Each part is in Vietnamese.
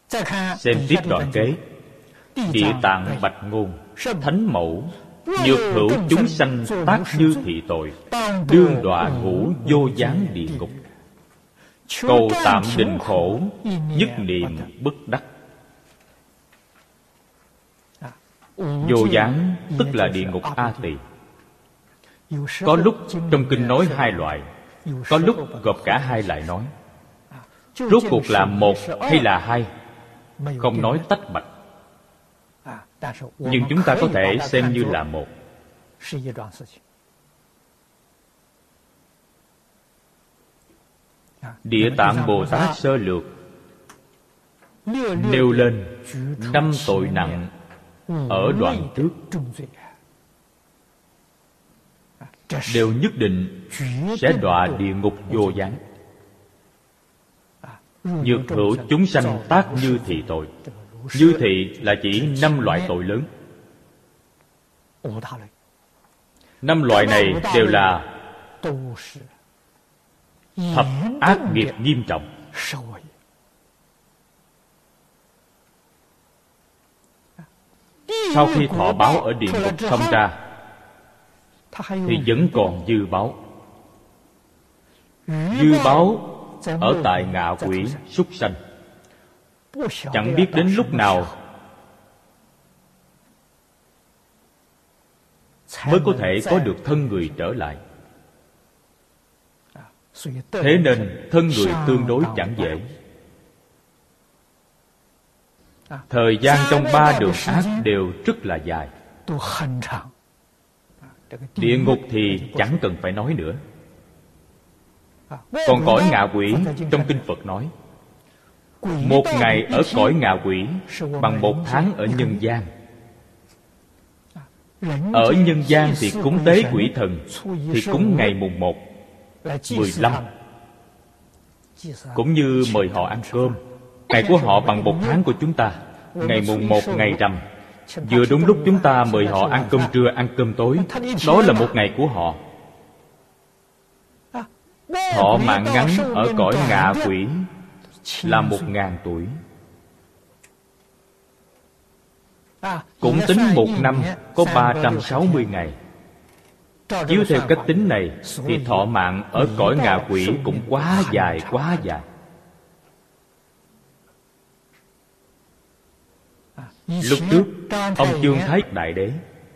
Xem tiếp đoạn kế. Địa Tạng bạch ngôn: Thánh mẫu, nhược hữu chúng sanh tác như thị tội, đương đọa ngũ vô gián địa ngục. Cầu tạm định khổ, nhất niệm bất đắc. Vô gián tức là địa ngục A Tỳ. Có lúc trong kinh nói hai loại, có lúc gộp cả hai lại nói. Rốt cuộc là một hay là hai, không nói tách bạch, nhưng chúng ta có thể xem như là một. Địa Tạng Bồ Tát sơ lược nêu lên 5 tội nặng ở đoạn trước, đều nhất định sẽ đọa địa ngục vô gián. Nhược hữu chúng sanh tác như thị tội. Như thị là chỉ 5 loại tội lớn. 5 loại này đều là thập ác nghiệp nghiêm trọng. Sau khi thọ báo ở địa ngục xong ra thì vẫn còn dư báo. Dư báo ở tại ngạ quỷ súc sanh, chẳng biết đến lúc nào mới có thể có được thân người trở lại. Thế nên thân người tương đối chẳng dễ. Thời gian trong 3 đường ác đều rất là dài. Địa ngục thì chẳng cần phải nói nữa. Còn cõi ngạ quỷ, trong kinh Phật nói, 1 ngày ở cõi ngạ quỷ bằng 1 tháng ở nhân gian. Ở nhân gian thì cúng tế quỷ thần, thì cúng ngày mùng 1, 15, cũng như mời họ ăn cơm. Ngày của họ bằng 1 tháng của chúng ta. Ngày mùng 1 ngày rằm, vừa đúng lúc chúng ta mời họ ăn cơm trưa, ăn cơm tối. Đó là 1 ngày của họ. Thọ mạng ngắn ở cõi ngạ quỷ là 1000 tuổi. Cũng tính 1 năm có 360 ngày. Chiếu theo cách tính này thì thọ mạng ở cõi ngạ quỷ cũng quá dài, quá dài. Lúc trước ông Chương Thái Đại Đế,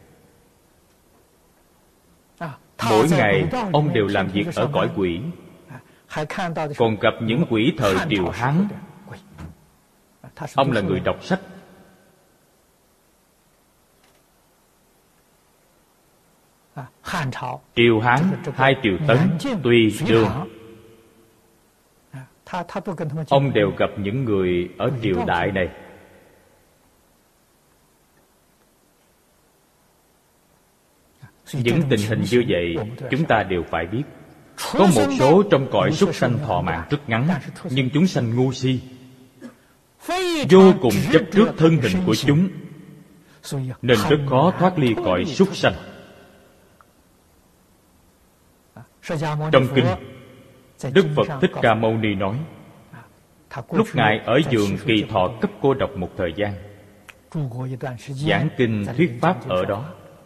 mỗi ngày ông đều làm việc ở cõi quỷ, còn gặp những quỷ thời Triều Hán. Ông là người đọc sách. Triều Hán 2 triều Tấn, Tùy, Đường, ông đều gặp những người ở triều đại này. Những tình hình như vậy chúng ta đều phải biết. Có một số trong cõi súc sanh thọ mạng rất ngắn, nhưng chúng sanh ngu si, vô cùng chấp trước thân hình của chúng, nên rất khó thoát ly cõi súc sanh. Trong kinh, Đức Phật Thích Ca Mâu Ni nói, lúc Ngài ở giường Kỳ Thọ cấp cô độc một thời gian, giảng kinh thuyết pháp ở đó.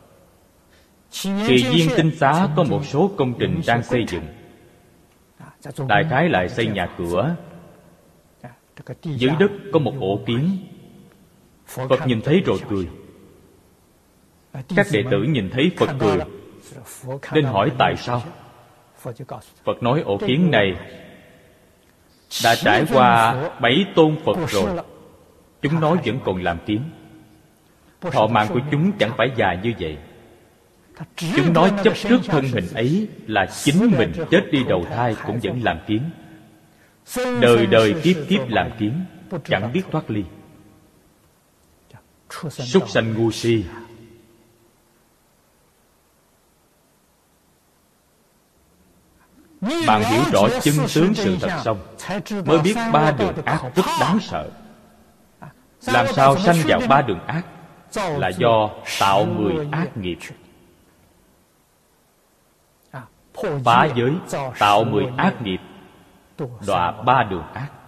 Kỳ Viên Tinh Xá có một số công trình đang xây dựng, đại khái lại xây nhà cửa. Dưới đất có một ổ kiến. Phật nhìn thấy rồi cười. Các đệ tử nhìn thấy Phật cười, nên hỏi tại sao. Phật nói ổ kiến này đã trải qua 7 tôn Phật rồi, chúng nó vẫn còn làm kiến. Thọ mạng của chúng chẳng phải dài như vậy. Chúng nói chấp trước thân hình ấy là chính mình chết đi đầu thai cũng vẫn làm kiến, đời đời kiếp kiếp làm kiến, chẳng biết thoát ly. Súc sanh ngu si. Bạn hiểu rõ chân tướng sự thật xong, mới biết 3 đường ác rất đáng sợ. Làm sao sanh vào 3 đường ác? Là do tạo 10 ác nghiệp. Phá giới, tạo 10 ác nghiệp, đọa 3 đường ác.